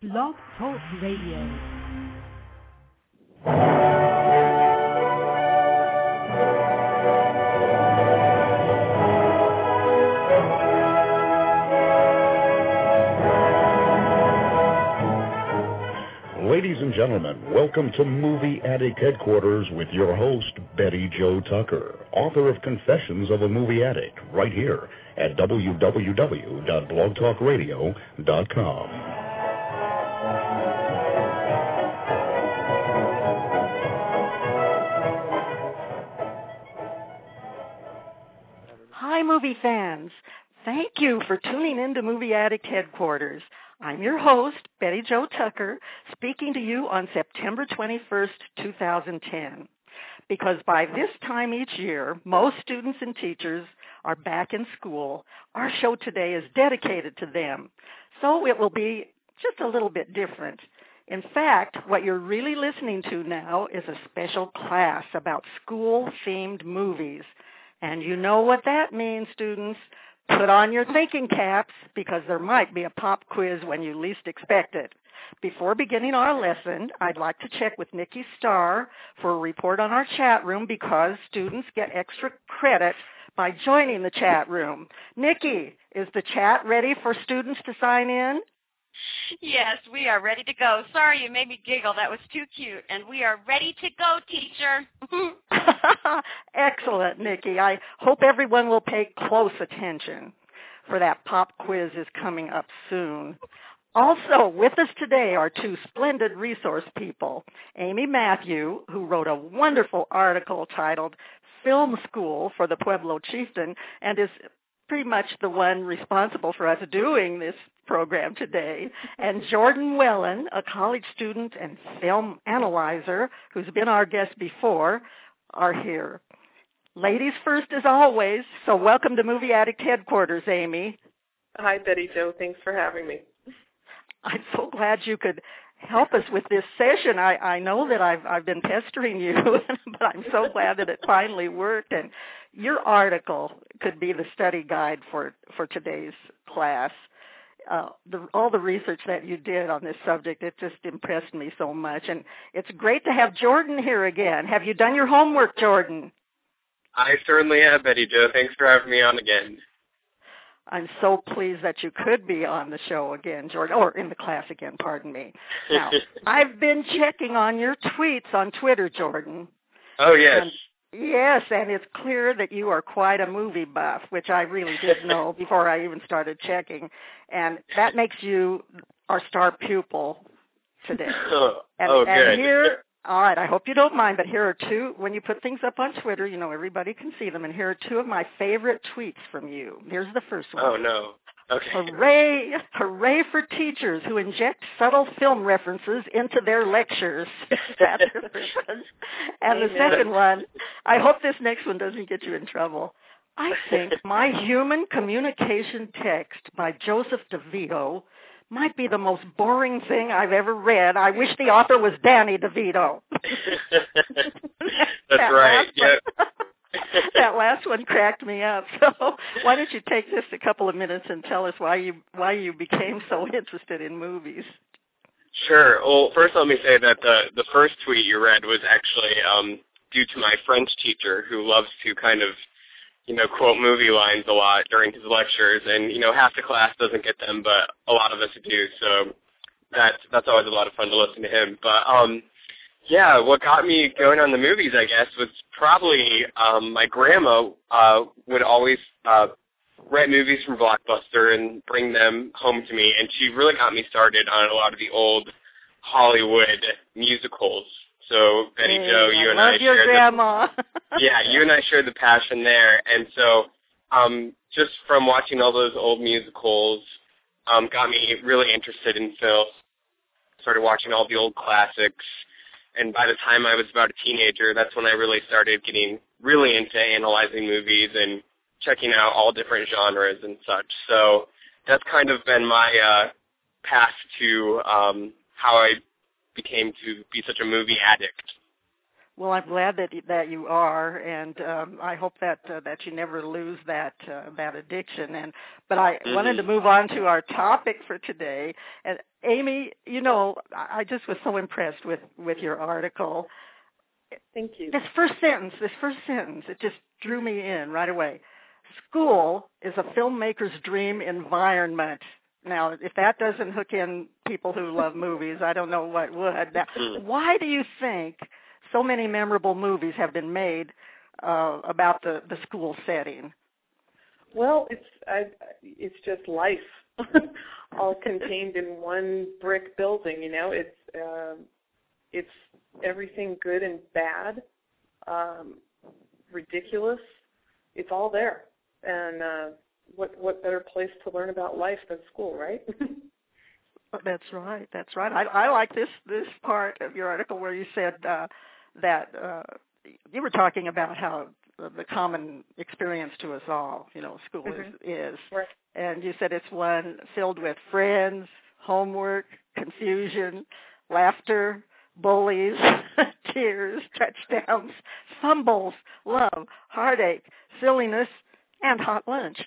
Blog Talk Radio. Ladies and gentlemen, welcome to Movie Addict Headquarters with your host, Betty Jo Tucker, author of Confessions of a Movie Addict, right here at www.blogtalkradio.com. Hi, movie fans. Thank you for tuning in to Movie Addict Headquarters. I'm your host, Betty Jo Tucker, speaking to you on September 21st, 2010. Because by this time each year, most students and teachers are back in school, our show today is dedicated to them. So it will be just a little bit different. In fact, what you're really listening to now is a special class about school-themed movies. And you know what that means, students. Put on your thinking caps because there might be a pop quiz when you least expect it. Before beginning our lesson, I'd like to check with Nikki Starr for a report on our chat room because students get extra credit by joining the chat room. Nikki, is the chat ready for students to sign in? Yes, we are ready to go. Sorry, you made me giggle. That was too cute. And we are ready to go, teacher. Excellent, Nikki. I hope everyone will pay close attention, for that pop quiz is coming up soon. Also, with us today are two splendid resource people. Amy Matthew, who wrote a wonderful article titled Film School for the Pueblo Chieftain, and is pretty much the one responsible for us doing this program today, and Jordan Wellen, a college student and film analyzer who's been our guest before, are here. Ladies first as always, so welcome to Movie Addict Headquarters, Amy. Hi, Betty Jo. Thanks for having me. I'm so glad you could help us with this session. I know that I've been pestering you, but I'm so glad that it finally worked. And your article could be the study guide for today's class. All the research that you did on this subject, it just impressed me so much. And it's great to have Jordan here again. Have you done your homework, Jordan? I certainly have, Betty Jo. Thanks for having me on again. I'm so pleased that you could be on the show again, Jordan, or in the class again, pardon me. Now, I've been checking on your tweets on Twitter, Jordan. Oh, yes. Yes, and it's clear that you are quite a movie buff, which I really did know before I even started checking. And that makes you our star pupil today. Good. And here, all right, I hope you don't mind, but here are two, when you put things up on Twitter, you know, everybody can see them, and here are two of my favorite tweets from you. Here's the first one. Oh, no. Okay. Hooray for teachers who inject subtle film references into their lectures. That's the first one. And the second one, I hope this next one doesn't get you in trouble. I think My Human Communication Text by Joseph DeVito might be the most boring thing I've ever read. I wish the author was Danny DeVito. That's right. Yeah. That last one cracked me up. So why don't you take just a couple of minutes and tell us why you became so interested in movies? Sure. Well, first let me say that the first tweet you read was actually due to my French teacher who loves to kind of, quote movie lines a lot during his lectures, and half the class doesn't get them, but a lot of us do. So that's always a lot of fun to listen to him. But yeah, what got me going on the movies, I guess, was probably my grandma would always rent movies from Blockbuster and bring them home to me, and she really got me started on a lot of the old Hollywood musicals. So, Betty Jo, you and I shared grandma. Yeah, you and I shared the passion there, and so just from watching all those old musicals got me really interested in film, started watching all the old classics. And by the time I was about a teenager, that's when I really started getting really into analyzing movies and checking out all different genres and such. So that's kind of been my path to how I became to be such a movie addict. Well, I'm glad that you are, and I hope that you never lose that addiction. But I wanted to move on to our topic for today. And Amy, I just was so impressed with your article. Thank you. This first sentence, it just drew me in right away. School is a filmmaker's dream environment. Now, if that doesn't hook in people who love movies, I don't know what would. Now, why do you think so many memorable movies have been made about the school setting? Well, it's just life, all contained in one brick building. It's everything good and bad, ridiculous. It's all there, and what better place to learn about life than school, right? That's right. I like this part of your article where you said that you were talking about how the common experience to us all, school is. Right. And you said it's one filled with friends, homework, confusion, laughter, bullies, tears, touchdowns, fumbles, love, heartache, silliness, and hot lunch.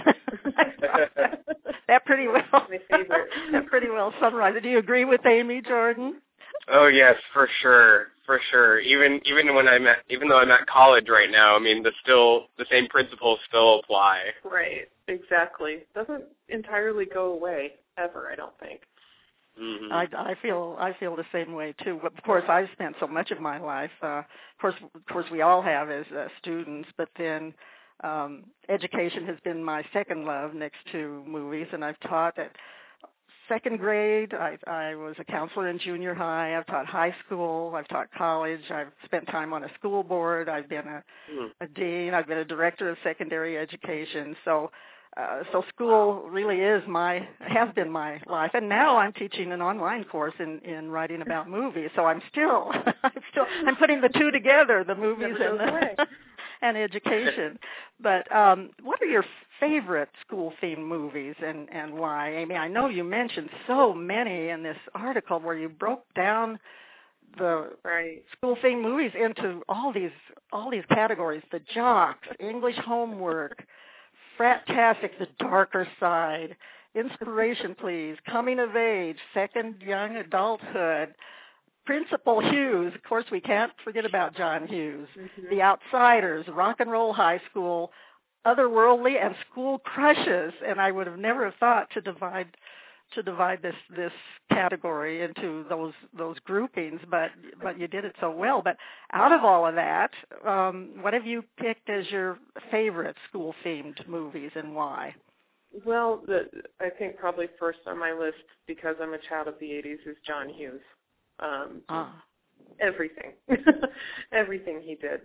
That pretty well summarized it. Do you agree with Amy, Jordan? Oh yes, for sure. Even though I'm at college right now, I mean, the same principles still apply. Right, exactly. Doesn't entirely go away ever, I don't think. Mm-hmm. I feel the same way too. Of course, I've spent so much of my life. Of course, we all have as students. But then, education has been my second love next to movies, and I've taught at second grade. I was a counselor in junior high. I've taught high school. I've taught college. I've spent time on a school board. I've been a dean. I've been a director of secondary education. So school really has been my life. And now I'm teaching an online course in writing about movies. So I'm putting the two together, the movies and education. But what are your favorite school-themed movies and why? Amy, I know you mentioned so many in this article where you broke down the school-themed movies into all these categories: the jocks, English homework, Frat-tastic, the darker side, Inspiration Please, Coming of Age, Second Young Adulthood, Principal Hughes. Of course, we can't forget about John Hughes. Mm-hmm. The Outsiders, Rock and Roll High School, Otherworldly, and School Crushes. And I would have never thought to divide this category into those groupings, but you did it so well. But out of all of that, what have you picked as your favorite school-themed movies and why? Well, I think probably first on my list, because I'm a child of the 80s, is John Hughes. Everything. Everything he did.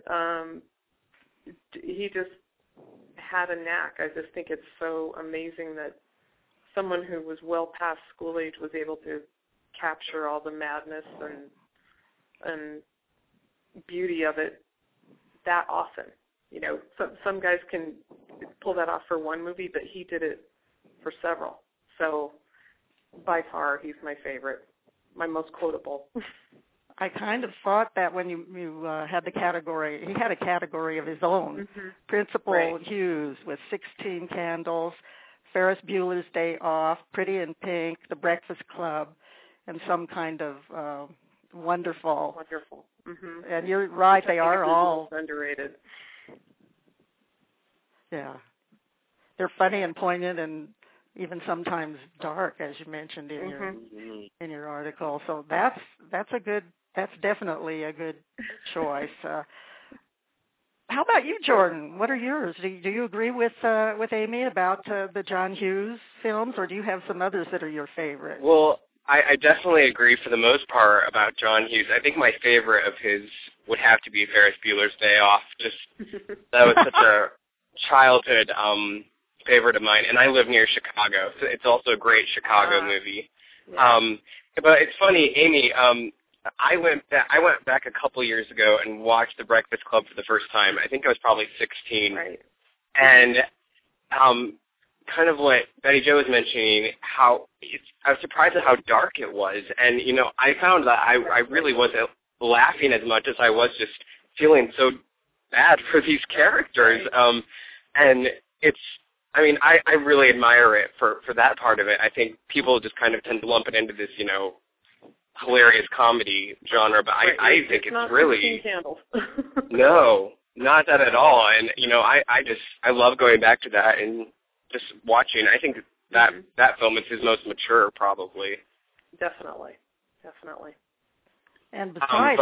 He just had a knack. I just think it's so amazing that someone who was well past school age was able to capture all the madness and beauty of it that often. Some guys can pull that off for one movie, but he did it for several. So by far, he's my favorite, my most quotable. I kind of thought that when you had the category, he had a category of his own. Mm-hmm. Principal Hughes with 16 Candles, Ferris Bueller's Day Off, Pretty in Pink, The Breakfast Club, and some kind of Wonderful. Wonderful. Mm-hmm. And you're right, they are all underrated. Yeah. They're funny and poignant and even sometimes dark, as you mentioned in your article. So that's definitely a good choice. How about you, Jordan? What are yours? Do you agree with Amy about the John Hughes films, or do you have some others that are your favorite? Well, I definitely agree for the most part about John Hughes. I think my favorite of his would have to be Ferris Bueller's Day Off. Just that was such a childhood favorite of mine, and I live near Chicago, so it's also a great Chicago movie. Yeah. But it's funny, Amy. I went back a couple years ago and watched The Breakfast Club for the first time. I think I was probably 16. Right. And kind of what Betty Jo was mentioning, I was surprised at how dark it was. And, I found that I really was laughing as much as I was just feeling so bad for these characters. And it's, I mean, I really admire it for that part of it. I think people just kind of tend to lump it into this, you know, hilarious comedy genre, but I think it's really no, not that at all. And you know, I love going back to that and just watching. I think that film is his most mature, probably. Definitely. And besides,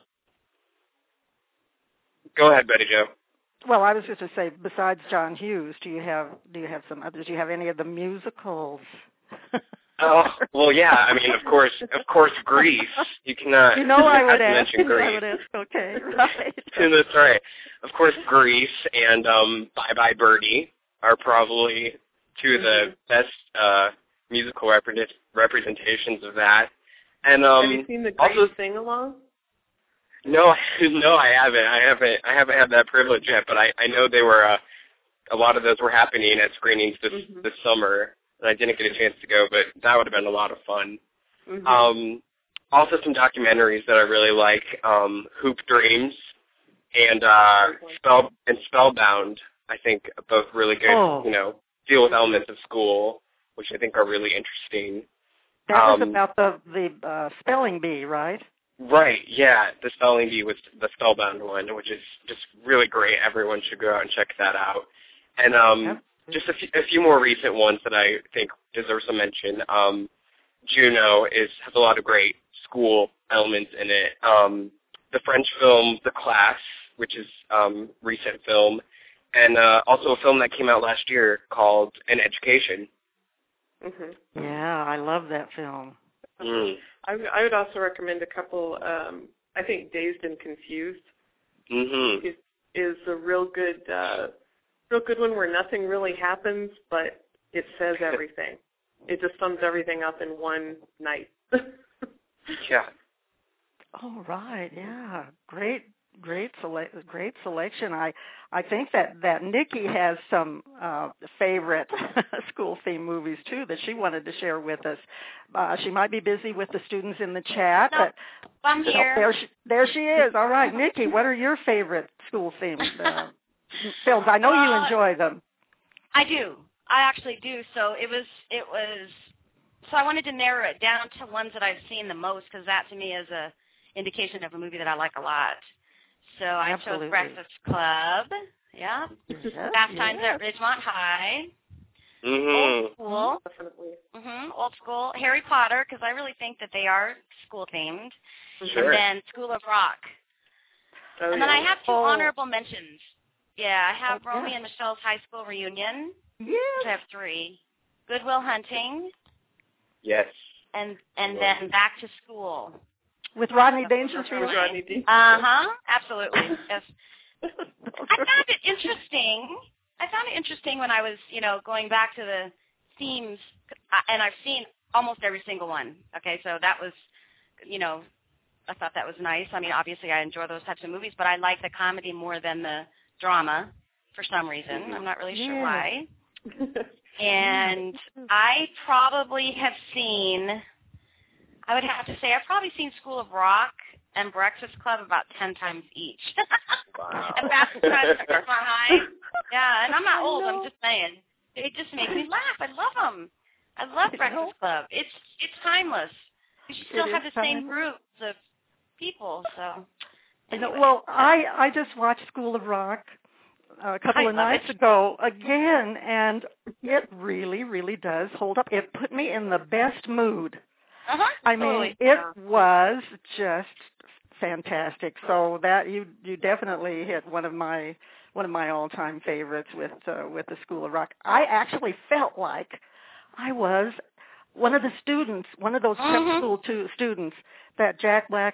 go ahead, Betty Jo. Well, I was just to say, besides John Hughes, do you have some others? Do you have any of the musicals? Oh, well, yeah. I mean, of course, Grease. You cannot. You know, I would ask. Mention Grease. I would ask. Okay, right. That's right. Of course, Grease and Bye Bye Birdie are probably two of the best musical representations of that. And have you seen the Grease sing-along? No, I haven't. I haven't had that privilege yet. But I know they were. A lot of those were happening at screenings this summer. And I didn't get a chance to go, but that would have been a lot of fun. Also some documentaries that I really like, Hoop Dreams and Spellbound, I think both really good, you know, deal with elements of school, which I think are really interesting. That was about the spelling bee, right? Right, yeah. The spelling bee was the Spellbound one, which is just really great. Everyone should go out and check that out. And just a few more recent ones that I think deserve some mention. Juno has a lot of great school elements in it. The French film The Class, which is recent film, and also a film that came out last year called An Education. Yeah, I love that film. I would also recommend a couple. I think Dazed and Confused is a real good one where nothing really happens, but it says everything. It just sums everything up in one night. Yeah. Oh, right. Yeah. Great selection. I think that Nikki has some favorite school theme movies too that she wanted to share with us. She might be busy with the students in the chat, but I'm here. There she is. All right, Nikki, what are your favorite school themed films? I know you enjoy them. I do. I actually do. So it was. So I wanted to narrow it down to ones that I've seen the most, because that to me is a indication of a movie that I like a lot. So I chose Breakfast Club. Yeah. Fast Times at Ridgemont High. Old School. Definitely. Old School. Harry Potter, because I really think that they are school themed. Sure. And then School of Rock. And then I have two honorable mentions. Yeah, I have Romy and Michelle's high school reunion. Yes. I have 3. Good Will Hunting. Yes. And then Back to School. With Rodney Dangerfield? Absolutely. Yes. I found it interesting when I was, going back to the themes, and I've seen almost every single one. Okay, so that was, I thought that was nice. I mean, obviously I enjoy those types of movies, but I like the comedy more than the drama for some reason. I'm not really sure why. And I probably have seen, I would have to say, I've probably seen School of Rock and Breakfast Club about 10 times each. Wow. And Fast Times at Ridgemont High. Yeah, and I'm not old, I'm just saying. It just makes me laugh. I love them. I love Breakfast Club. It's timeless. You still have the same groups of people, so. Anyway. Well, I just watched School of Rock a couple of nights ago again, and it really, really does hold up. It put me in the best mood. I mean, it was just fantastic. So that you definitely hit one of my all-time favorites with the School of Rock. I actually felt like I was one of the students, one of those prep school students that Jack Black's,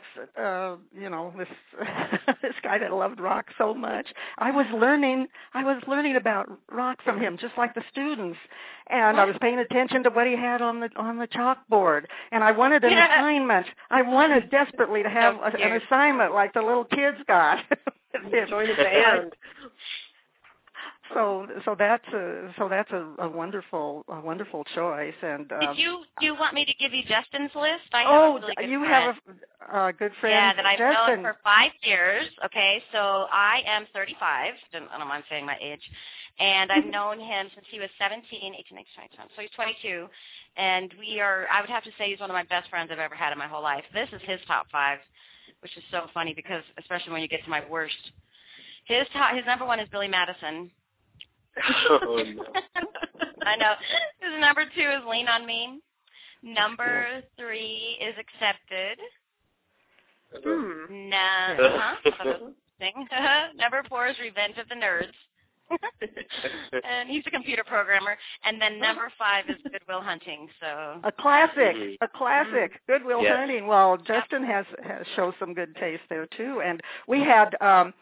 this guy that loved rock so much. I was learning about rock from him, just like the students, and I was paying attention to what he had on the chalkboard. And I wanted an assignment. I wanted desperately to have an assignment like the little kids got. Join the band. So that's a wonderful choice. And do you want me to give you Justin's list? I have a really good you friend. have a good friend. Yeah, that I've Justin. known for 5 years. Okay, so I am 35. I don't mind saying my age. And I've known him since he was 17, 18, 19, 20. So he's 22. And I would have to say he's one of my best friends I've ever had in my whole life. This is his top 5, which is so funny because, especially when you get to my worst. His number 1 is Billy Madison. Oh, no. I know. His number 2 is Lean on Me. Number 3 is Accepted. Number 4 is Revenge of the Nerds. And he's a computer programmer. And then number 5 is Good Will Hunting. So a classic, Good Will Hunting. Well, Justin has shows some good taste there too. And we had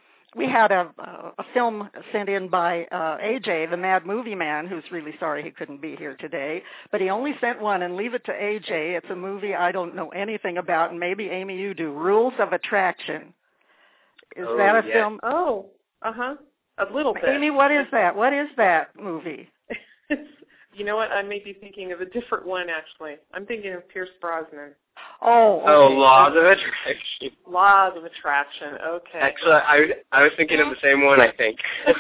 a film sent in by AJ, the Mad Movie Man, who's really sorry he couldn't be here today. But he only sent one, and leave it to AJ. It's a movie I don't know anything about, and maybe, Amy, you do. Rules of Attraction. Is that a film? Oh, uh-huh. A little bit. Amy, what is that? What is that movie? You know what? I may be thinking of a different one, actually. I'm thinking of Pierce Brosnan. Oh, okay. Oh, Laws of Attraction. Laws of Attraction. Okay. Actually, I was thinking of the same one, I think.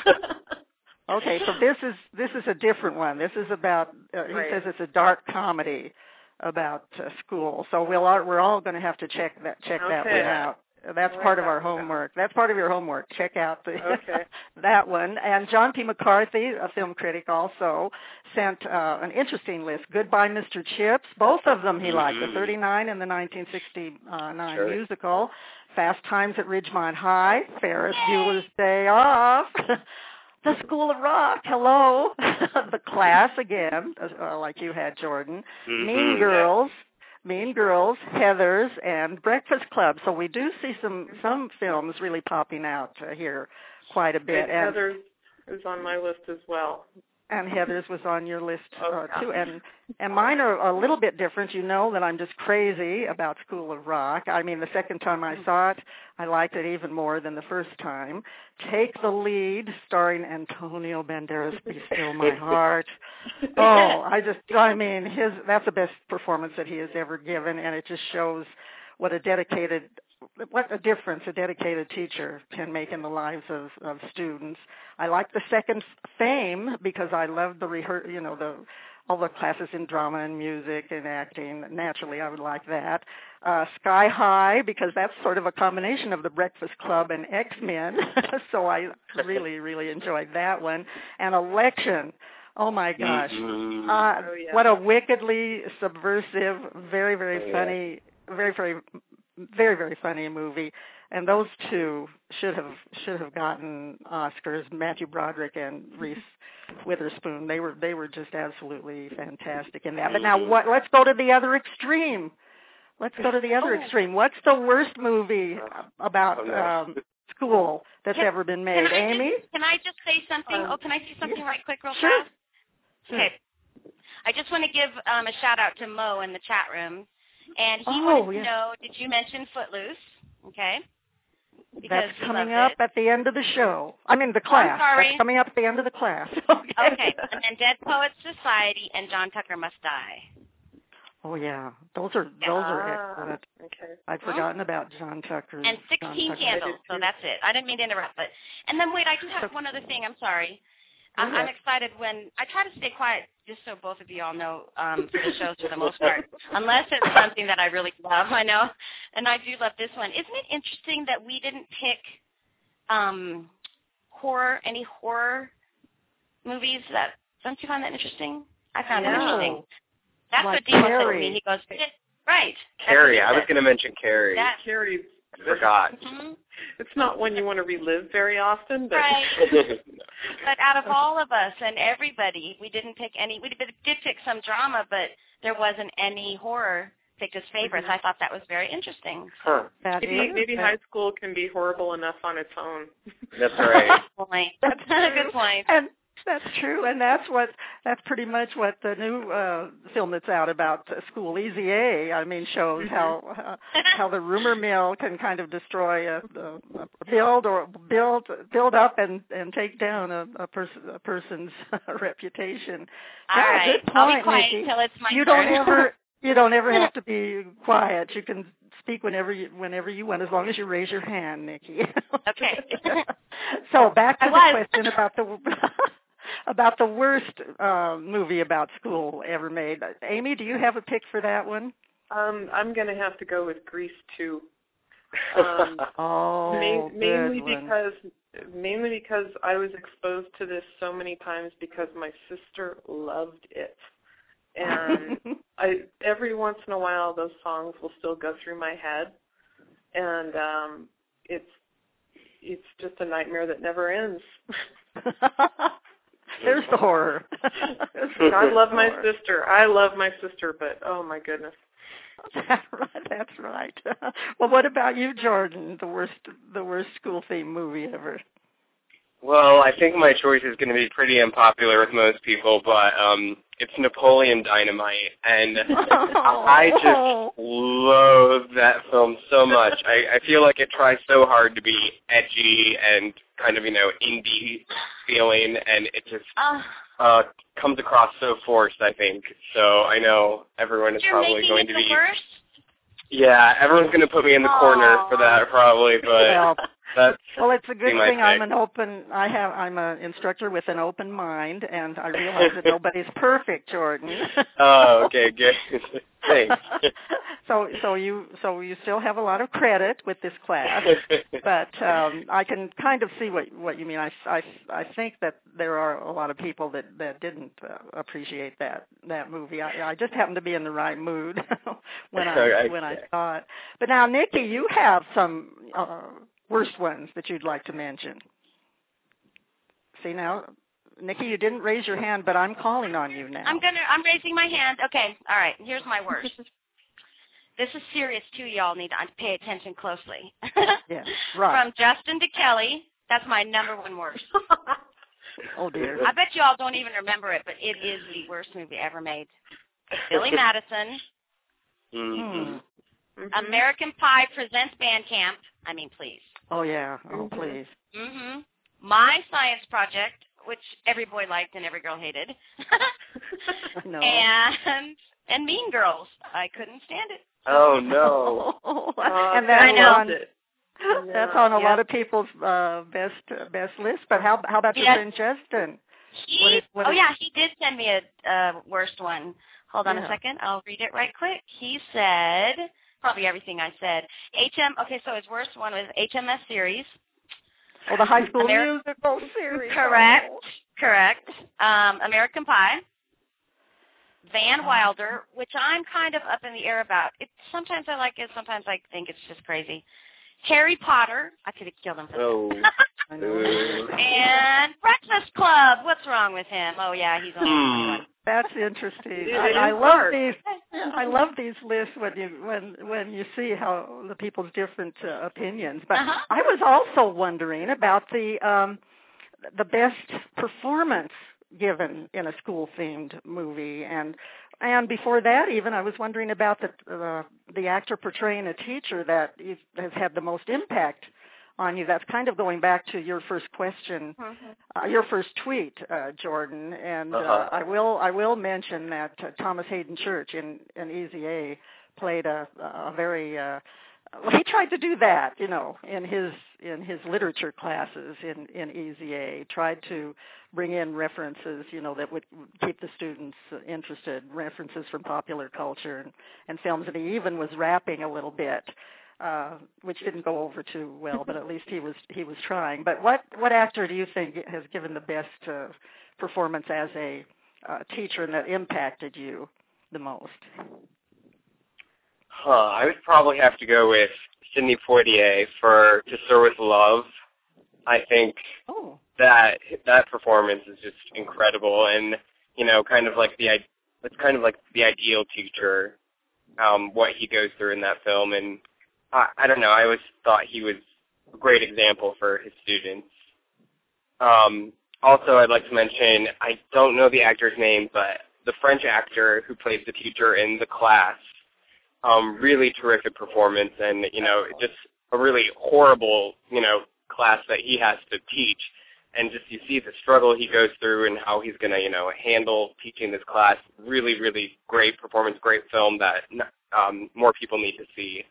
Okay, so this is a different one. This is about. He says it's a dark comedy about school. So we're all going to have to check that one out. That's part of our homework. That's part of your homework. Check out that one. And John P. McCarthy, a film critic, also sent an interesting list. Goodbye, Mr. Chips. Both of them he liked, the 39 and the 1969 musical. Fast Times at Ridgemont High, Ferris Bueller's Day Off, The School of Rock, hello, The Class again, like you had, Jordan, Mean Girls, Heathers, and Breakfast Club. So we do see some films really popping out here quite a bit. And Heathers is on my list as well. And Heathers was on your list too. And mine are a little bit different. You know that I'm just crazy about School of Rock. I mean, the second time I saw it, I liked it even more than the first time. Take the Lead, starring Antonio Banderas, Be Still My Heart. That's the best performance that he has ever given, and it just shows what a difference a dedicated teacher can make in the lives of students. I like the second, Fame, because I love all the classes in drama and music and acting. Naturally, I would like that. Sky High, because that's sort of a combination of The Breakfast Club and X-Men. So I really, really enjoyed that one. And Election. Oh, my gosh. What a wickedly subversive, very, very funny, very, very, very, very funny movie. And those two should have gotten Oscars. Matthew Broderick and Reese Witherspoon. They were just absolutely fantastic in that. But now let's go to the other extreme. What's the worst movie about school that's ever been made? Amy? Can I just say something? Can I say something right quick, real Sure. fast? Okay. I just want to give a shout out to Mo in the chat room. And he wanted to know, did you mention Footloose? Okay. Because that's coming up at the end of the show. I mean, the class. That's coming up at the end of the class. Okay. And then Dead Poets Society and John Tucker Must Die. Oh, yeah. Those are excellent. Okay. I'd forgotten about John Tucker. And 16 Candles. So that's it. I didn't mean to interrupt. And then, wait, I just have one other thing. I'm sorry. I'm excited when I try to stay quiet, just so both of you all know, for the shows for the most part, unless it's something that I really love, I know, and I do love this one. Isn't it interesting that we didn't pick any horror movies? Don't you find that interesting? I found it interesting. That's what Dino said to me. He goes, right. Carrie. I was going to mention Carrie. Carrie. Forgot. It's not one you want to relive very often, but right. But out of all of us and everybody, we didn't pick any. We did pick some drama, but there wasn't any horror picked as favorites. I thought that was very interesting. Huh. Maybe high school can be horrible enough on its own. That's right. That's a good point. That's true, and that's pretty much what the new film that's out about school, Easy A, I mean, shows how the rumor mill can kind of destroy build up and take down a person's reputation. All right, good point, I'll be quiet Nikki. until it's my You turn. You don't ever have to be quiet. You can speak whenever you want, as long as you raise your hand, Nikki. Okay. So back to the question about the worst movie about school ever made. Amy, do you have a pick for that one? I'm going to have to go with Grease 2. Mainly because I was exposed to this so many times because my sister loved it. And every once in a while those songs will still go through my head, and it's just a nightmare that never ends. There's the horror. I love my sister, but oh my goodness. That's right. Well, what about you, Jordan? The worst school theme movie ever. Well, I think my choice is going to be pretty unpopular with most people, but it's Napoleon Dynamite, and I just loathe that film so much. I feel like it tries so hard to be edgy and kind of, indie feeling, and it just comes across so forced, I think. So I know everyone is probably going to be... Worst? Yeah, everyone's going to put me in the corner for that probably, but... Well, it's a good thing I'm an instructor with an open mind, and I realize that nobody's perfect, Jordan. Oh, okay, good. Thanks. So you still have a lot of credit with this class, but I can kind of see what you mean. I think that there are a lot of people that didn't appreciate that movie. I just happened to be in the right mood when I saw it. But now, Nikki, you have some worst ones that you'd like to mention. See now, Nikki, you didn't raise your hand, but I'm calling on you now. I'm raising my hand. Okay, all right. Here's my worst. This is serious too. Y'all need to pay attention closely. Yeah, right. From Justin to Kelly, that's my number one worst. Oh dear. I bet you all don't even remember it, but it is the worst movie ever made. Billy Madison. Mm-hmm. American Pie presents Band Camp. I mean, please. Oh yeah. Oh please. My Science Project, which every boy liked and every girl hated. No. And Mean Girls. I couldn't stand it. Oh no. And that's on a lot of people's best list. But how about your friend Justin? He did send me a worst one. Hold on a second. I'll read it right quick. He said probably everything I said. Okay, so his worst one was HMS Series. Oh, the High School Musical series. Correct. American Pie. Van Wilder, which I'm kind of up in the air about. Sometimes I like it, sometimes I think it's just crazy. Harry Potter. I could have killed him for that. I know. And Breakfast Club. What's wrong with him? Oh, yeah, he's on. That's interesting. I love these. I love these lists when you see how the people's different opinions. But I was also wondering about the best performance given in a school-themed movie, and before that, even I was wondering about the actor portraying a teacher that has had the most impact on you. That's kind of going back to your first question, your first tweet, Jordan. And I will mention that Thomas Hayden Church in Easy A played a very he tried to do that, in his literature classes in Easy A. Tried to bring in references, that would keep the students interested, references from popular culture and films. And he even was rapping a little bit, which didn't go over too well, but at least he was trying. But what actor do you think has given the best performance as a teacher and that impacted you the most? I would probably have to go with Sidney Poitier for To Sir With Love. I think that performance is just incredible, and kind of like the ideal teacher, what he goes through in that film, and I don't know. I always thought he was a great example for his students. also, I'd like to mention, I don't know the actor's name, but the French actor who plays the teacher in The Class, really terrific performance, and, just a really horrible, class that he has to teach. And just you see the struggle he goes through and how he's going to, handle teaching this class. Really, really great performance, great film that more people need to see.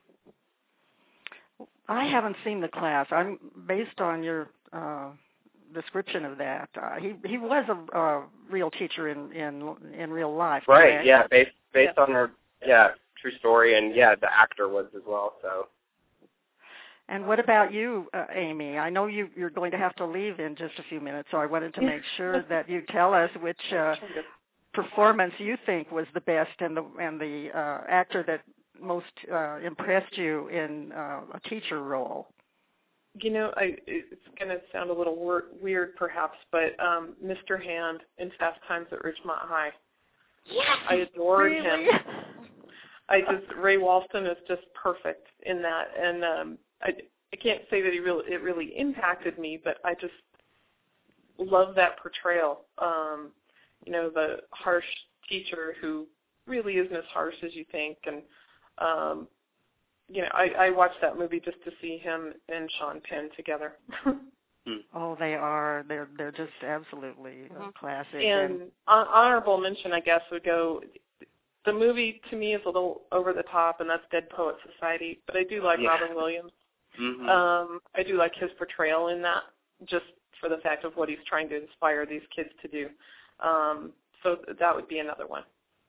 I haven't seen The Class. I'm based on your description of that. He was a real teacher in real life. Right? Correct? Yeah, based on her true story, and the actor was as well. So. And what about you, Amy? I know you're going to have to leave in just a few minutes, so I wanted to make sure that you tell us which performance you think was the best and the actor that most impressed you in a teacher role. It's going to sound a little weird perhaps, but Mr. Hand in Fast Times at Ridgemont High. Yes, I adored really? him. Ray Walston is just perfect in that, and I can't say that it really impacted me, but I just love that portrayal. The harsh teacher who really isn't as harsh as you think, and I watched that movie just to see him and Sean Penn together. Oh, they are. They're just absolutely classic. And honorable mention, I guess, would go. The movie to me is a little over the top, and that's Dead Poets Society. But I do like Robin Williams. Mm-hmm. I do like his portrayal in that, just for the fact of what he's trying to inspire these kids to do. So that would be another one.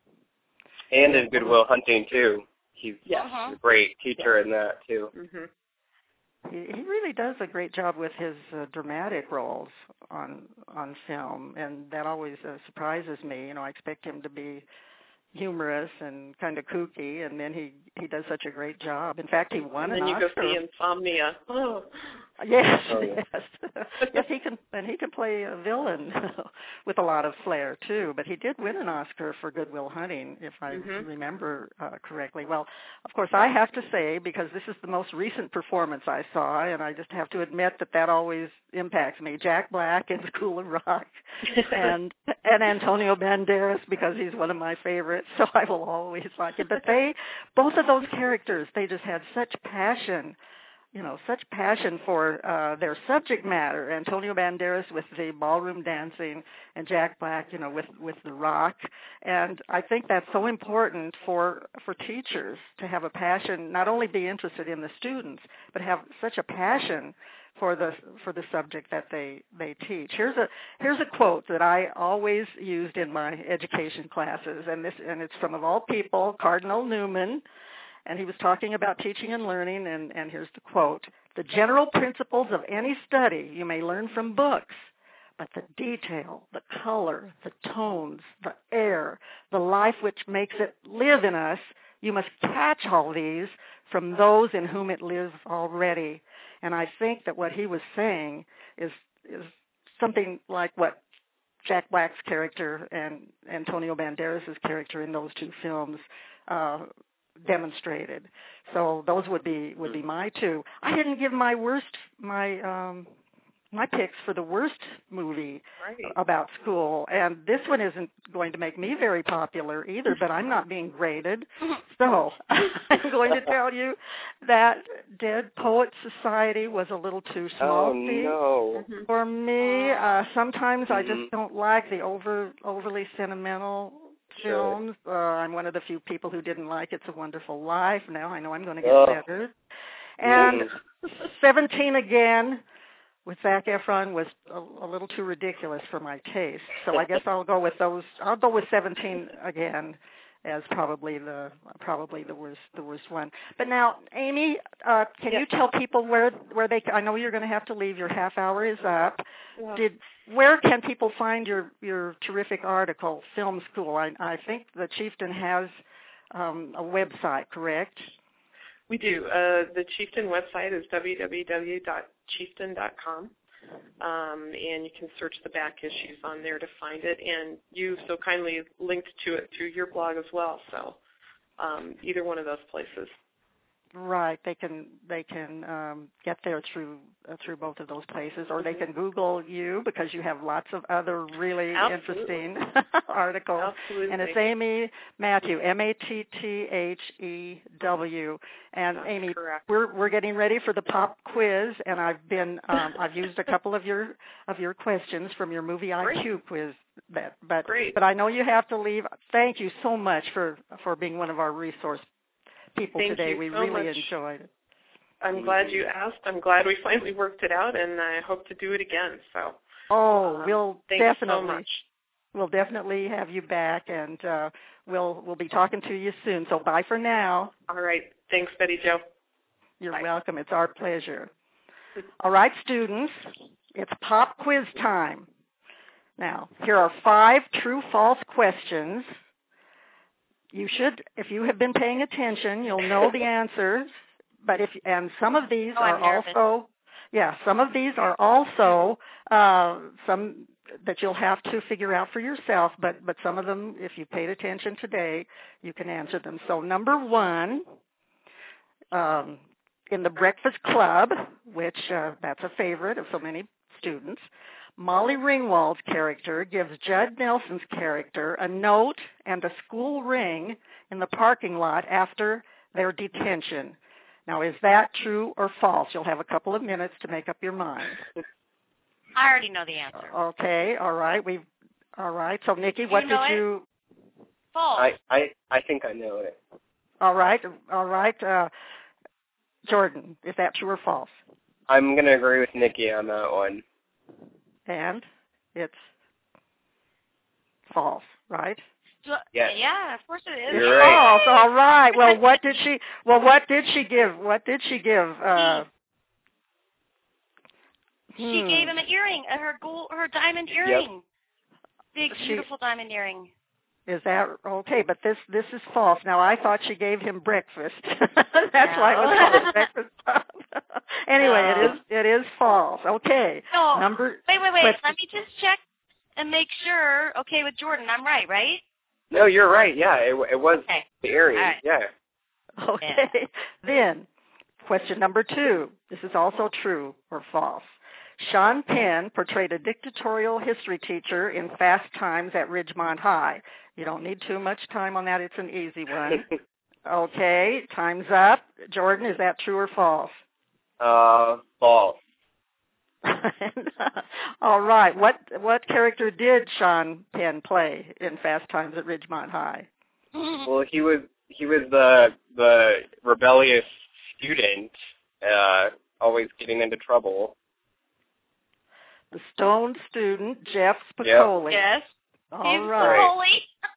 And in Good Will Hunting too. He's a great teacher in that too. Mm-hmm. He really does a great job with his dramatic roles on film, and that always surprises me. I expect him to be humorous and kind of kooky, and then he does such a great job. In fact, he won an Oscar. And then you go see Insomnia. Oh. Yes. Yes, he can play a villain with a lot of flair too. But he did win an Oscar for Good Will Hunting, if I remember correctly. Well, of course, I have to say, because this is the most recent performance I saw, and I just have to admit that always impacts me. Jack Black in School of Rock, and Antonio Banderas, because he's one of my favorites, so I will always like it. But both of those characters, they just had such passion. Such passion for their subject matter. Antonio Banderas with the ballroom dancing, and Jack Black, with the rock. And I think that's so important for teachers to have a passion, not only be interested in the students, but have such a passion for the subject that they teach. Here's a quote that I always used in my education classes, and it's from, of all people, Cardinal Newman. And he was talking about teaching and learning, and here's the quote: "The general principles of any study you may learn from books, but the detail, the color, the tones, the air, the life which makes it live in us, you must catch all these from those in whom it lives already." And I think that what he was saying is something like what Jack Black's character and Antonio Banderas' character in those two films demonstrated. So those would be my two. I didn't give my picks for the worst movie about school, and this one isn't going to make me very popular either, but I'm not being graded. So I'm going to tell you that Dead Poets Society was a little too schmaltzy for me. Sometimes I just don't like the overly sentimental films. I'm one of the few people who didn't like It's a Wonderful Life. Now I know I'm going to get better. And 17 Again with Zac Efron was a little too ridiculous for my taste. So I guess I'll go with those. I'll go with 17 Again as probably the worst one. But now, Amy, can you tell people where they? I know you're going to have to leave. Your half hour is up. Yeah. Where can people find your terrific article, Film School? I think the Chieftain has a website, correct? We do. The Chieftain website is www.chieftain.com, and you can search the back issues on there to find it. And you so kindly linked to it through your blog as well, so either one of those places. Right, they can get there through both of those places, or they can Google you because you have lots of other really interesting articles. Absolutely. And it's Amy Matthew, Mattthew. And That's Amy, correct. we're getting ready for the pop quiz, and I've used a couple of your questions from your movie IQ quiz. But I know you have to leave. Thank you so much for being one of our resource people today. We really enjoyed it. I'm glad you asked. I'm glad we finally worked it out, and I hope to do it again. So. We'll definitely have you back, and we'll be talking to you soon. So bye for now. All right. Thanks, Betty Jo. You're welcome. It's our pleasure. All right, students, it's pop quiz time. Now, here are 5 true-false questions. You should, if you have been paying attention, you'll know the answers. But some of these are also some that you'll have to figure out for yourself. But some of them, if you paid attention today, you can answer them. So number 1, in The Breakfast Club, which that's a favorite of so many students, Molly Ringwald's character gives Judd Nelson's character a note and a school ring in the parking lot after their detention. Now, is that true or false? You'll have a couple of minutes to make up your mind. I already know the answer. Okay, all right. So, Nikki, what did you? False. I think I know it. All right. Jordan, is that true or false? I'm going to agree with Nikki on that one. And it's false, right? Yes. Yeah, of course it is. You're right. False. All right. Well, what did she give? She gave him an earring, her diamond earring. Big, beautiful diamond earring. Is that okay? But this is false. Now, I thought she gave him breakfast. That's why it was called breakfast. Anyway, it is false. Okay. No. Wait. Question. Let me just check and make sure. Okay, with Jordan, I'm right? No, you're right. Yeah, it was the earring. Right. Yeah. Okay. Yeah. Then, question number 2. This is also true or false. Sean Penn portrayed a dictatorial history teacher in Fast Times at Ridgemont High. You don't need too much time on that. It's an easy one. Okay, time's up. Jordan, is that true or false? False. All right. What character did Sean Penn play in Fast Times at Ridgemont High? Well, he was the rebellious student, always getting into trouble. The stoned student, Jeff Spicoli. Yes. All right.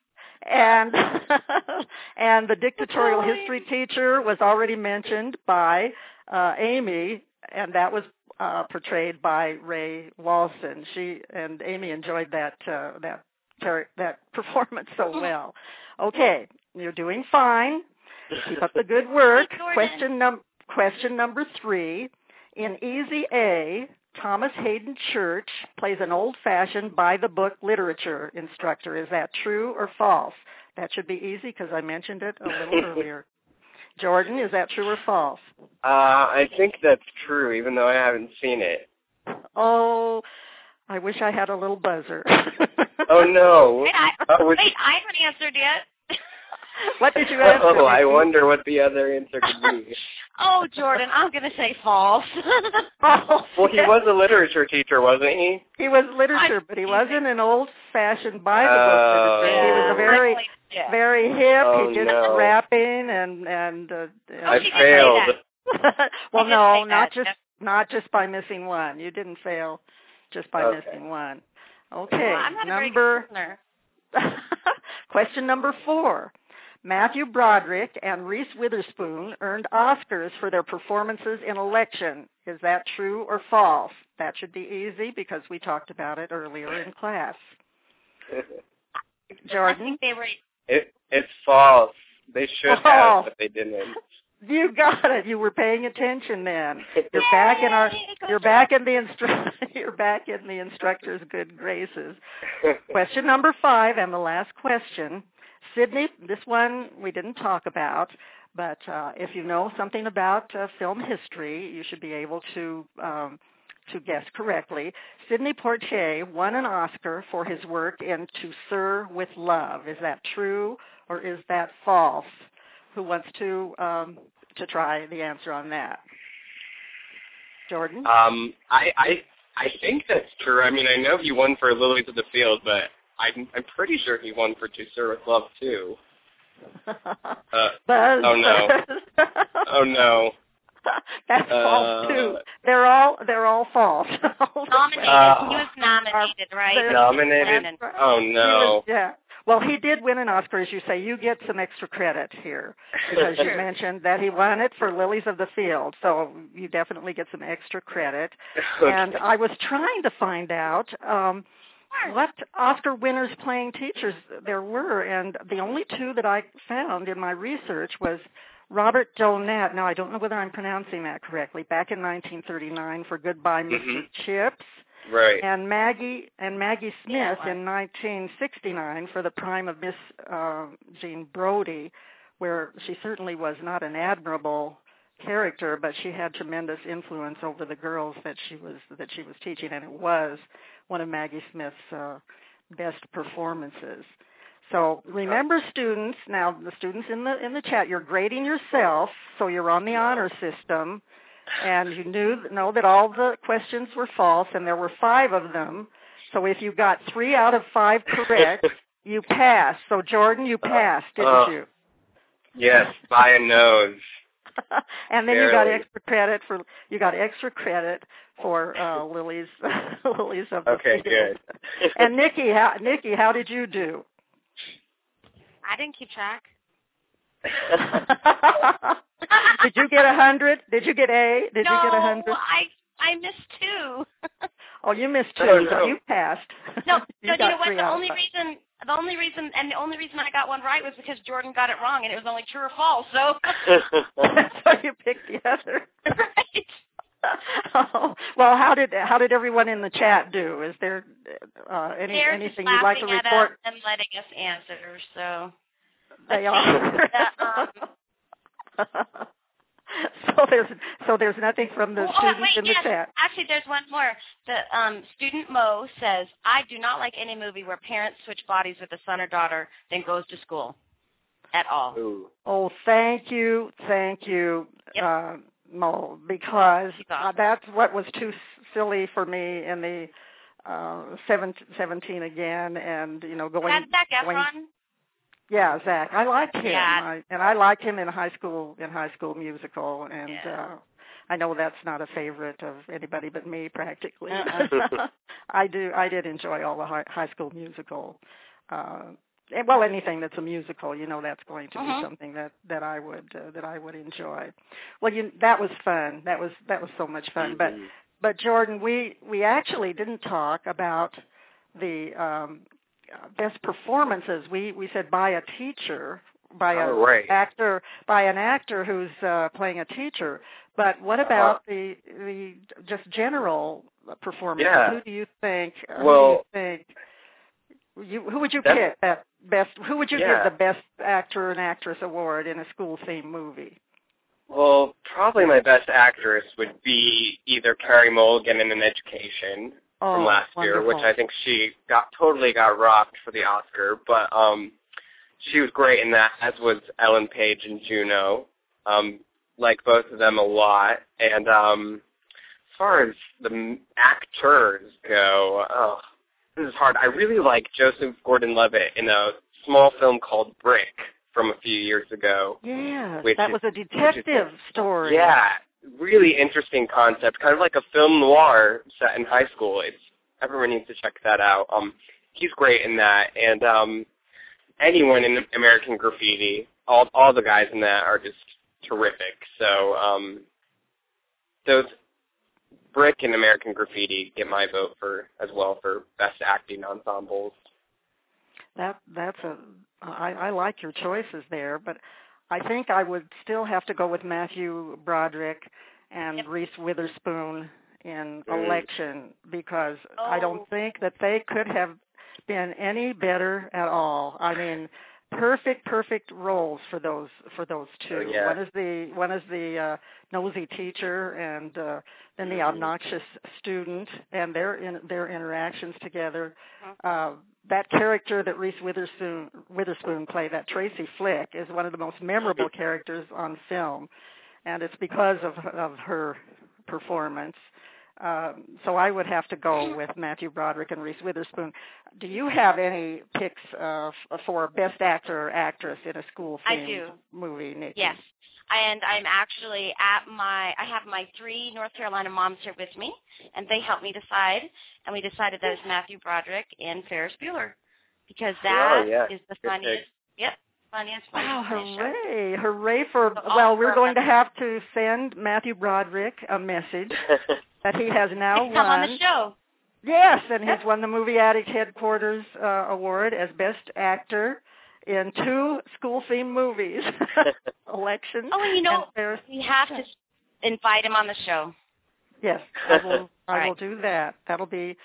And the dictatorial history teacher was already mentioned by Amy, and that was portrayed by Ray Walston. Amy enjoyed that performance so well. Okay, you're doing fine. Keep up the good work. Question number 3. In Easy A, Thomas Hayden Church plays an old-fashioned by-the-book literature instructor. Is that true or false? That should be easy because I mentioned it a little earlier. Jordan, is that true or false? I think that's true, even though I haven't seen it. Oh, I wish I had a little buzzer. Oh, no. Wait, I haven't answered yet. What did you answer? Oh, I wonder what the other answer could be. Oh, Jordan, I'm going to say false. Well, he was a literature teacher, wasn't he? He was literature, but he wasn't an old-fashioned by-the-book literature. He was a very hip. Oh, he did rapping and I failed. Well, no, not just by missing one. You didn't fail just by missing one. Okay. Well, I'm not a very good listener. Question number 4. Matthew Broderick and Reese Witherspoon earned Oscars for their performances in Election. Is that true or false? That should be easy because we talked about it earlier in class. Jordan? I think they were... It's false. They should have, but they didn't. You got it. You were paying attention then. You're back in the instructor's good graces. Question number 5 and the last question. Sydney, this one we didn't talk about, But if you know something about film history, you should be able to guess correctly. Sidney Poitier won an Oscar for his work in To Sir with Love. Is that true or is that false? Who wants to try the answer on that? Jordan? I think that's true. I mean, I know he won for Lilies of the Field, but I'm pretty sure he won for To Sir with Love too. Oh no! Oh no! That's false too. They're all false. Nominated. He was nominated, right? Nominated? Oh no! Yeah. Well, he did win an Oscar, as you say. You get some extra credit here because you mentioned that he won it for Lilies of the Field, so you definitely get some extra credit. Okay. And I was trying to find out what Oscar winners playing teachers there were, and the only two that I found in my research was Robert Donat. Now, I don't know whether I'm pronouncing that correctly. Back in 1939 for Goodbye, Mr. Chips. Right. And Maggie Smith in 1969 for The Prime of Miss Jean Brodie, where she certainly was not an admirable character, but she had tremendous influence over the girls that she was teaching, and it was one of Maggie Smith's best performances. So remember, students, now the students in the chat, you're grading yourself, so you're on the honor system. And you know that all the questions were false, and there were 5 of them. So if you got 3 out of 5 correct, you passed. So Jordan, you passed, didn't you? Yes, by a nose. And then you got extra credit for Lilies of the Okay, Field. good. And Nikki, how did you do? I didn't keep track. Did you get 100? Did you get A? Did you get 100? No, I missed 2. Oh, you missed 2, no. so you passed. No, you you know what? The only 5. reason I got one right was because Jordan got it wrong, and it was only true or false. So so you picked the other. Right. Oh, well, how did everyone in the chat do? Is there anything you'd like to report? They're just laughing at us and letting us answer. So they are. So there's nothing from the students in the chat. Actually, there's one more. The student Mo says, I do not like any movie where parents switch bodies with a son or daughter, then goes to school at all. Ooh. Oh, thank you, Yep. Mo, because that's what was too silly for me in the 17 again, and going. Had Zac Efron? Yeah, Zach. I liked him, Yeah. I liked him in High School Musical, and I know that's not a favorite of anybody but me, practically. I did enjoy all the High School Musical. Well, anything that's a musical, that's going to be something that I would enjoy. Well, that was fun. That was so much fun. But Jordan, we actually didn't talk about the best performances. We said by a teacher, by an actor who's playing a teacher. But what about the just general performances? Yeah. Who do you think? Well, who would you pick that best? Who would you give the best actor and actress award in a school-themed movie? Well, probably my best actress would be either Carey Mulligan in An Education from last year, which I think she totally got rocked for the Oscar. But she was great in that, as was Ellen Page in Juno. Like both of them a lot. And as far as the actors go, this is hard. I really like Joseph Gordon-Levitt in a small film called Brick from a few years ago. Yeah, that was a detective story. Yeah, really interesting concept, kind of like a film noir set in high school. Everyone needs to check that out. He's great in that, and anyone in American Graffiti, all the guys in that are just terrific. So those Brick and American Graffiti get my vote as well for best acting ensembles. I like your choices there, but I think I would still have to go with Matthew Broderick and Reese Witherspoon in Election, because I don't think that they could have been any better at all. I mean, perfect roles for those two. Oh, yeah. One is the nosy teacher, and then the obnoxious student, and their interactions together. That character that Reese Witherspoon played, that Tracy Flick, is one of the most memorable characters on film, and it's because of her performance. So I would have to go with Matthew Broderick and Reese Witherspoon. Do you have any picks for Best Actor or Actress in a school-themed movie, Nikki? Yes. And I'm actually I have my 3 North Carolina moms here with me, and they helped me decide, and we decided that it's Matthew Broderick and Ferris Bueller, because that is the funniest. Yep. Funniest. Wow, hooray. Hooray for, we're going to have to send Matthew Broderick a message that he has now won. Come on the show. Yes, and he's won the Movie Addict Headquarters Award as Best Actor in 2 school-themed movies, Election. Oh, and we have to invite him on the show. Yes, I will do that. That'll be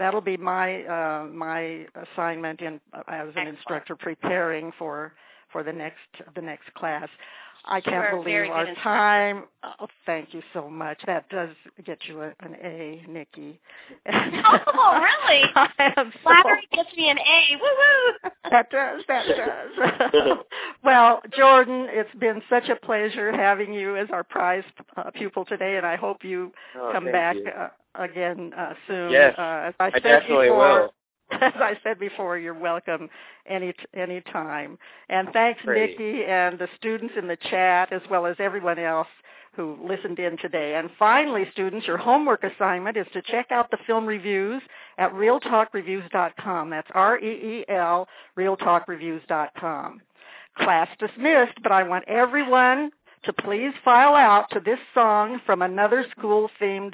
my assignment as an instructor preparing for the next class. I can't believe our time. Oh, thank you so much. That does get you an A, Nikki. Oh, really? Flattery gets me an A. Woo-woo! That does. Well, Jordan, it's been such a pleasure having you as our prize pupil today, and I hope you come back again soon. Yes, I definitely will. As I said before, you're welcome any time. And thanks, Nikki, and the students in the chat, as well as everyone else who listened in today. And finally, students, your homework assignment is to check out the film reviews at realtalkreviews.com. That's REEL, realtalkreviews.com. Class dismissed, but I want everyone to please file out to this song from another school-themed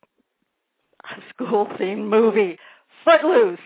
movie, Footloose.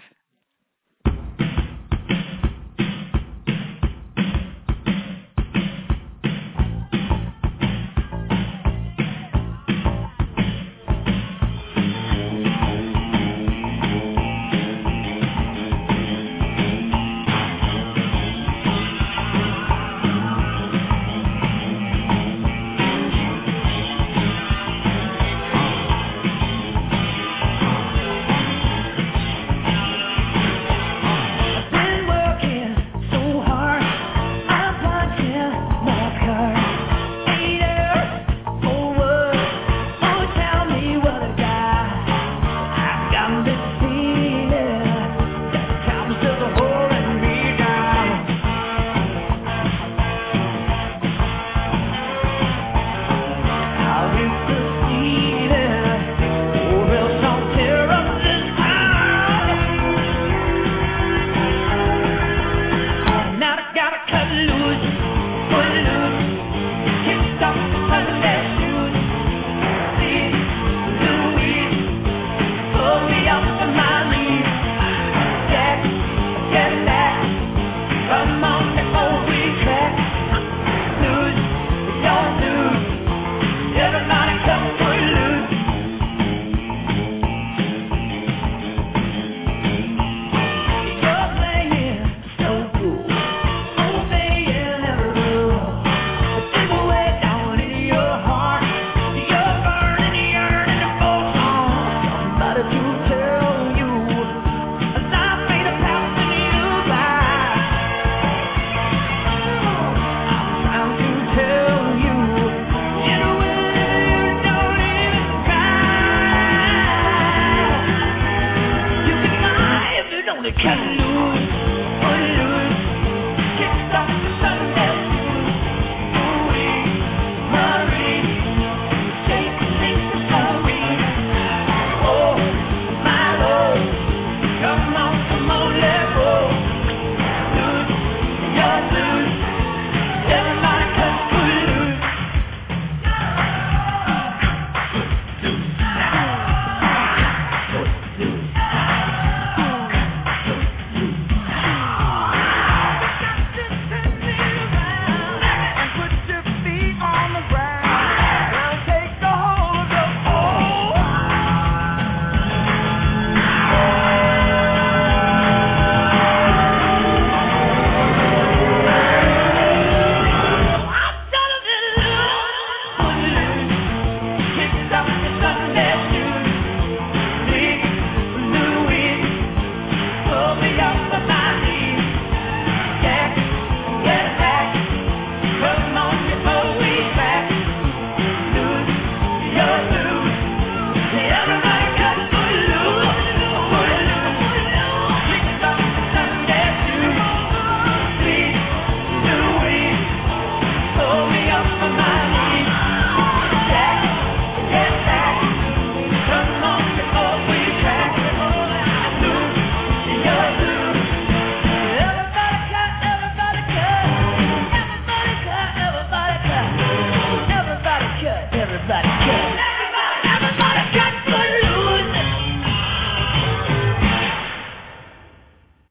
everybody.